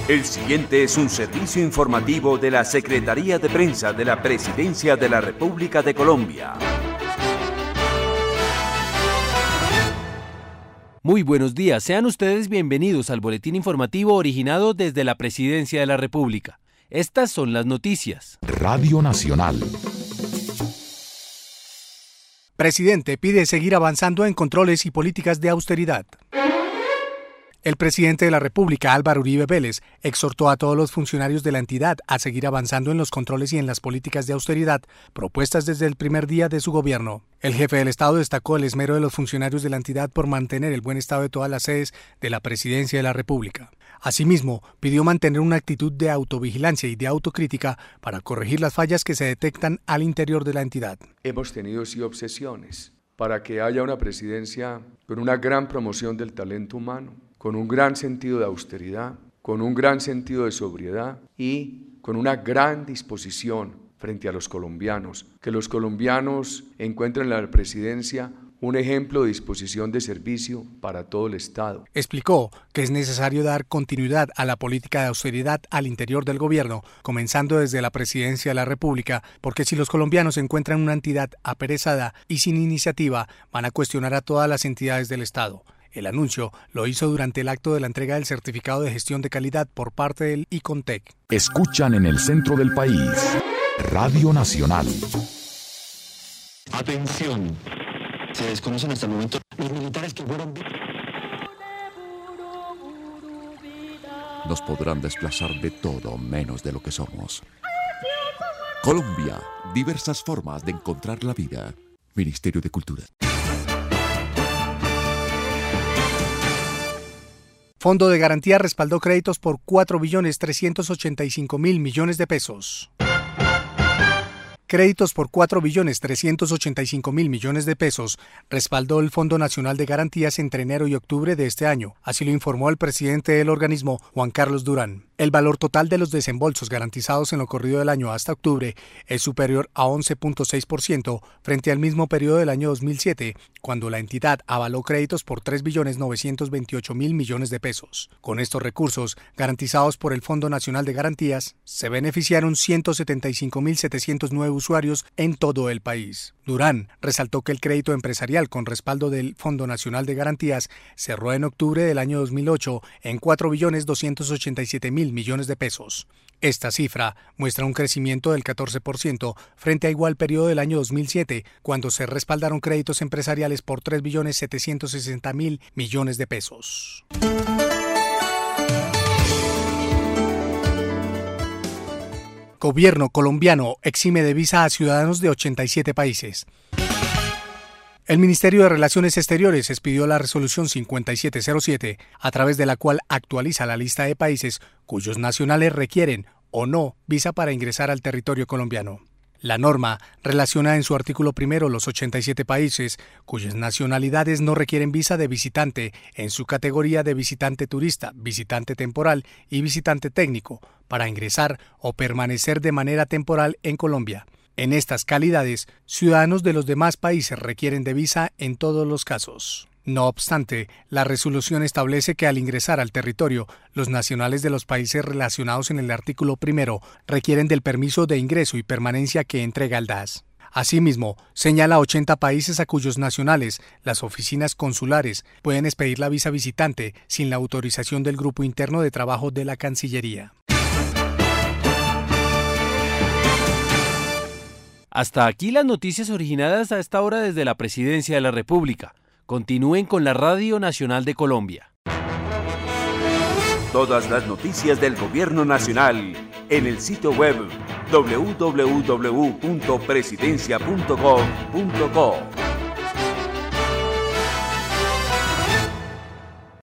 El siguiente es un servicio informativo de la Secretaría de Prensa de la Presidencia de la República de Colombia. Muy buenos días, sean ustedes bienvenidos al boletín informativo originado desde la Presidencia de la República. Estas son las noticias. Radio Nacional. Presidente pide seguir avanzando en controles y políticas de austeridad. El presidente de la República, Álvaro Uribe Vélez, exhortó a todos los funcionarios de la entidad a seguir avanzando en los controles y en las políticas de austeridad propuestas desde el primer día de su gobierno. El jefe del Estado destacó el esmero de los funcionarios de la entidad por mantener el buen estado de todas las sedes de la Presidencia de la República. Asimismo, pidió mantener una actitud de autovigilancia y de autocrítica para corregir las fallas que se detectan al interior de la entidad. Hemos tenido sí obsesiones para que haya una presidencia con una gran promoción del talento humano, con un gran sentido de austeridad, con un gran sentido de sobriedad y con una gran disposición frente a los colombianos. Que los colombianos encuentren en la presidencia un ejemplo de disposición de servicio para todo el Estado. Explicó que es necesario dar continuidad a la política de austeridad al interior del gobierno, comenzando desde la Presidencia de la República, porque si los colombianos encuentran una entidad aperezada y sin iniciativa, van a cuestionar a todas las entidades del Estado. El anuncio lo hizo durante el acto de la entrega del certificado de gestión de calidad por parte del ICONTEC. Escuchan en el centro del país, Radio Nacional. Atención. Se desconocen hasta el momento los militares que fueron... Nos podrán desplazar de todo menos de lo que somos. Colombia, diversas formas de encontrar la vida. Ministerio de Cultura. Fondo de Garantía respaldó créditos por 4.385.000 millones de pesos. Créditos por 4.385.000 millones de pesos respaldó el Fondo Nacional de Garantías entre enero y octubre de este año, así lo informó el presidente del organismo, Juan Carlos Durán. El valor total de los desembolsos garantizados en lo corrido del año hasta octubre es superior a 11.6% frente al mismo periodo del año 2007, cuando la entidad avaló créditos por 3.928.000 millones de pesos. Con estos recursos, garantizados por el Fondo Nacional de Garantías, se beneficiaron 175.709 usuarios en todo el país. Durán resaltó que el crédito empresarial con respaldo del Fondo Nacional de Garantías cerró en octubre del año 2008 en 4.287.000 millones de pesos. Esta cifra muestra un crecimiento del 14% frente a igual periodo del año 2007, cuando se respaldaron créditos empresariales por 3.760.000 millones de pesos. Gobierno colombiano exime de visa a ciudadanos de 87 países. El Ministerio de Relaciones Exteriores expidió la resolución 5707, a través de la cual actualiza la lista de países cuyos nacionales requieren o no visa para ingresar al territorio colombiano. La norma relaciona en su artículo primero los 87 países cuyas nacionalidades no requieren visa de visitante en su categoría de visitante turista, visitante temporal y visitante técnico para ingresar o permanecer de manera temporal en Colombia. En estas calidades, ciudadanos de los demás países requieren de visa en todos los casos. No obstante, la resolución establece que al ingresar al territorio, los nacionales de los países relacionados en el artículo primero requieren del permiso de ingreso y permanencia que entrega el DAS. Asimismo, señala 80 países a cuyos nacionales las oficinas consulares pueden expedir la visa visitante sin la autorización del Grupo Interno de Trabajo de la Cancillería. Hasta aquí las noticias originadas a esta hora desde la Presidencia de la República. Continúen con la Radio Nacional de Colombia. Todas las noticias del Gobierno Nacional en el sitio web www.presidencia.gov.co.